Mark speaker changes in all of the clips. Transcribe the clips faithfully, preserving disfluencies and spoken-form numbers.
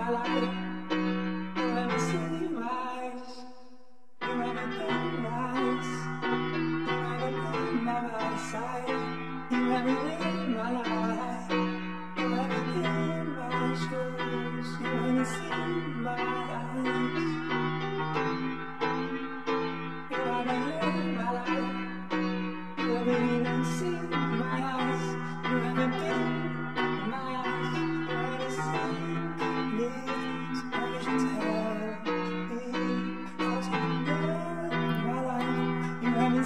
Speaker 1: my life. You haven't seen my eyes. You haven't been nice. You haven't been by my side. You haven't lived my life. You haven't been my shoes. You haven't seen my eyes. You haven't lived my life. You haven't even seen my eyes. You haven't been in my eyes. You haven't seen me. So how could you tell me how's it been my life? You haven't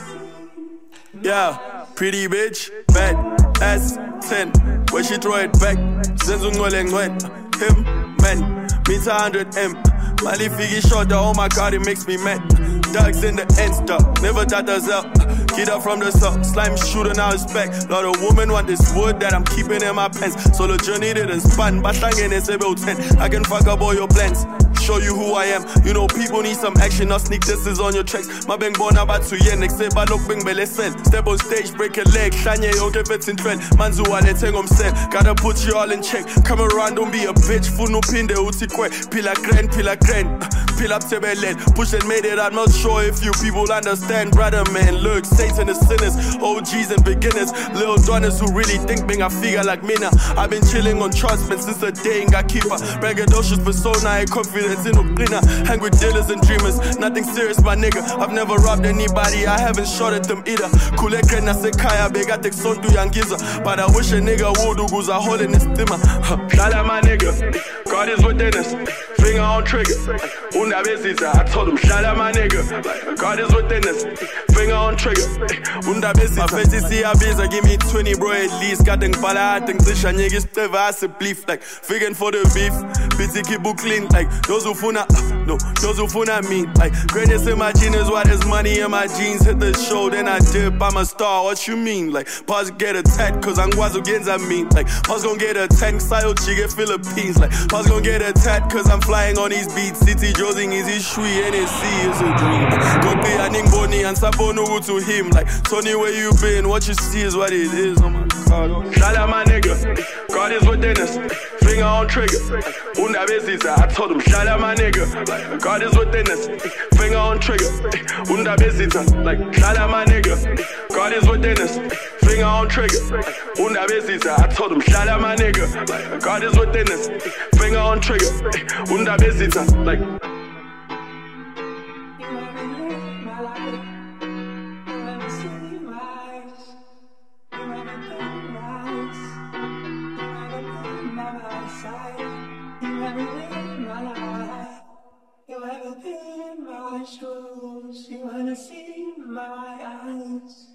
Speaker 1: seen.
Speaker 2: Yeah, pretty bitch, bad ass ten. When she throw it back, Zenzu ngwele ngwele. Him, man, means one hundred M. Mali figgy shorter, oh my god, it makes me mad. Dogs in the end stop, never thought us up. Get up from the top, slime shooter now it's back. Lot of women want this wood that I'm keeping in my pants. So the journey didn't span, but in it's about ten. I can fuck up all your plans, show you who I am. You know people need some action, not sneak disses on your tracks. My bang born about to yen, next step I look bang belesen. Step on stage, break a leg, shanye okay fits in trend. Manzu wale teng omsen, gotta put you all in check. Come around, don't be a bitch, full no pin de uti kwe. Pila grand, pila grand, pil up tebelen. Push and made it, I'm not sure if you people understand. Brother man, look, Satan is sinners, O Gs and beginners. Little donors who really think bang I figure like Mina. I've been chilling on transmen since the day in keeper. Braggadocious persona, confidence in Ukrina. Hang with dealers and dreamers, nothing serious my nigga. I've never robbed anybody, I haven't shot at them either. Kuleke na sekaya, bega tek son tu yangiza. But I wish a nigga would do goes a hole in his dimmer. Shout out my nigga, God is within us. Finger on trigger, Unda besita. I told him, shout out my nigga, God is within us. Finger on trigger, Unda besita. My face is here, busy, give me twenty bro at least. Got them bala, I think this shanye is clever, I say beef. Like, figgin' for the beef, pity keep book clean. Like, those who funa, no, those who funa me. Like, greatness in my genes, why there's money in my jeans. Hit the show, then I dip, I'm a star, what you mean? Like, pause get attacked, cause I'm guazo gains I mean. Like, pause gon' get attacked, style chick Philippines. Like, pause gon' get attacked, cause I'm flying on these beats. City Josing is his shui, N S C is a dream. Go pay a ning boni and sabono to him. Like, Tony, where you been? What you see is what it is, oh my god. Shout out my nigga, God is within us. Finger on trigger, Unda besita. I told him, shout out my nigga, God is within us. Finger on trigger, Unda besita. Like, shout out my nigga, God is within us. Finger on trigger, Unda besita. I told him, shout out my nigga, God is within us. Finger on trigger, Unda besita. Like,
Speaker 1: You haven't lived my life. You haven't seen my eyes. You haven't been nice. You haven't been by my side. You haven't lived my life. You haven't been my shoes. You haven't seen my eyes.